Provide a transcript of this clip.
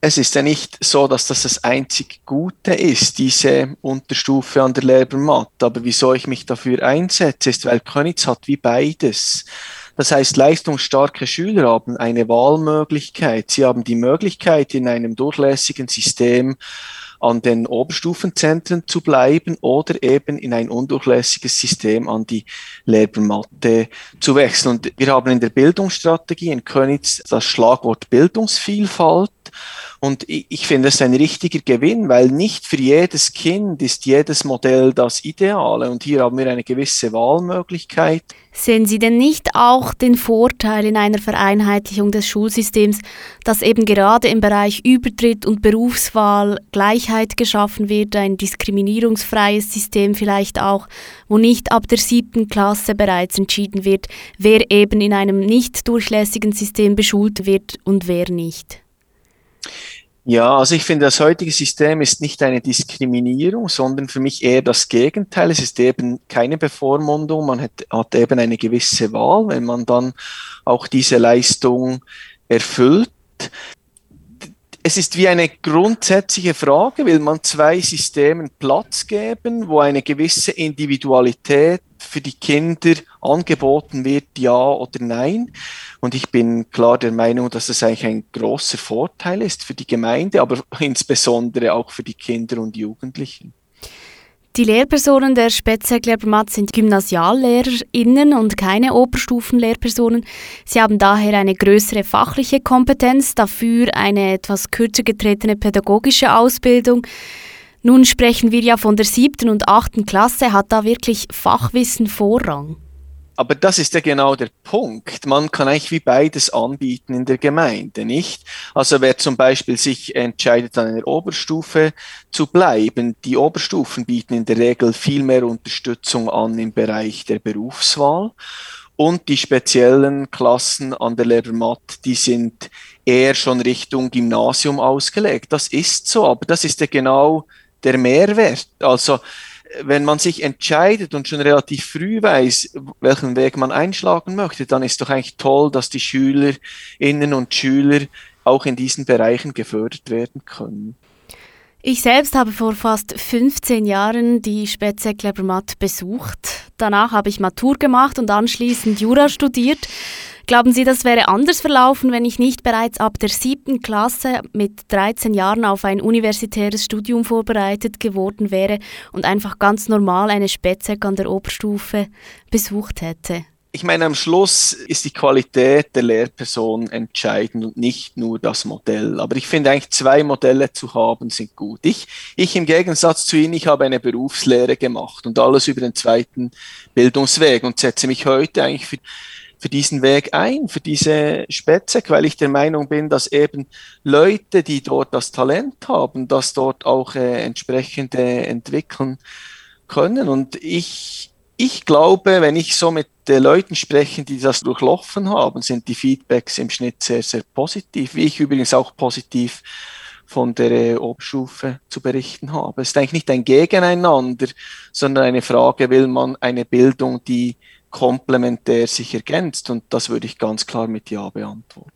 Es ist ja nicht so, dass das einzig Gute ist, diese Unterstufe an der Lehrermatte. Aber wieso ich mich dafür einsetze, ist, weil Köniz hat wie beides. Das heißt, leistungsstarke Schüler haben eine Wahlmöglichkeit. Sie haben die Möglichkeit, in einem durchlässigen System an den Oberstufenzentren zu bleiben oder eben in ein undurchlässiges System an die Lehrermatte zu wechseln. Und wir haben in der Bildungsstrategie in Köniz das Schlagwort Bildungsvielfalt. Und ich finde es ein richtiger Gewinn, weil nicht für jedes Kind ist jedes Modell das Ideale. Und hier haben wir eine gewisse Wahlmöglichkeit. Sehen Sie denn nicht auch den Vorteil in einer Vereinheitlichung des Schulsystems, dass eben gerade im Bereich Übertritt und Berufswahl Gleichheit geschaffen wird, ein diskriminierungsfreies System vielleicht auch, wo nicht ab der 7. Klasse bereits entschieden wird, wer eben in einem nicht durchlässigen System beschult wird und wer nicht? Ja, also ich finde, das heutige System ist nicht eine Diskriminierung, sondern für mich eher das Gegenteil. Es ist eben keine Bevormundung, hat eben eine gewisse Wahl, wenn man dann auch diese Leistung erfüllt. Es ist wie eine grundsätzliche Frage, will man zwei Systemen Platz geben, wo eine gewisse Individualität für die Kinder angeboten wird, ja oder nein? Und ich bin klar der Meinung, dass das eigentlich ein großer Vorteil ist für die Gemeinde, aber insbesondere auch für die Kinder und Jugendlichen. Die Lehrpersonen der Speziallehrermatte sind GymnasiallehrerInnen und keine Oberstufenlehrpersonen. Sie haben daher eine größere fachliche Kompetenz, dafür eine etwas kürzer getretene pädagogische Ausbildung. Nun sprechen wir ja von der 7. und 8. Klasse. Hat da wirklich Fachwissen Vorrang? Aber das ist ja genau der Punkt. Man kann eigentlich wie beides anbieten in der Gemeinde, nicht? Also wer zum Beispiel sich entscheidet, an einer Oberstufe zu bleiben, die Oberstufen bieten in der Regel viel mehr Unterstützung an im Bereich der Berufswahl. Und die speziellen Klassen an der Lehrermatte, die sind eher schon Richtung Gymnasium ausgelegt. Das ist so, aber das ist ja genau der Mehrwert. Also wenn man sich entscheidet und schon relativ früh weiß, welchen Weg man einschlagen möchte, dann ist doch eigentlich toll, dass die Schülerinnen und Schüler auch in diesen Bereichen gefördert werden können. Ich selbst habe vor fast 15 Jahren die Speziallehrermatte besucht. Danach habe ich Matur gemacht und anschließend Jura studiert. Glauben Sie, das wäre anders verlaufen, wenn ich nicht bereits ab der 7. Klasse mit 13 Jahren auf ein universitäres Studium vorbereitet geworden wäre und einfach ganz normal eine Spezialk an der Oberstufe besucht hätte? Ich meine, am Schluss ist die Qualität der Lehrperson entscheidend und nicht nur das Modell. Aber ich finde eigentlich, zwei Modelle zu haben, sind gut. Ich im Gegensatz zu Ihnen, ich habe eine Berufslehre gemacht und alles über den zweiten Bildungsweg und setze mich heute eigentlich für diesen Weg ein, für diese Spezialk, weil ich der Meinung bin, dass eben Leute, die dort das Talent haben, das dort auch entsprechend entwickeln können. Und ich glaube, wenn ich so mit den Leuten spreche, die das durchlaufen haben, sind die Feedbacks im Schnitt sehr, sehr positiv. Wie ich übrigens auch positiv von der Oberstufe zu berichten habe. Es ist eigentlich nicht ein Gegeneinander, sondern eine Frage, will man eine Bildung, die komplementär sich ergänzt? Und das würde ich ganz klar mit Ja beantworten.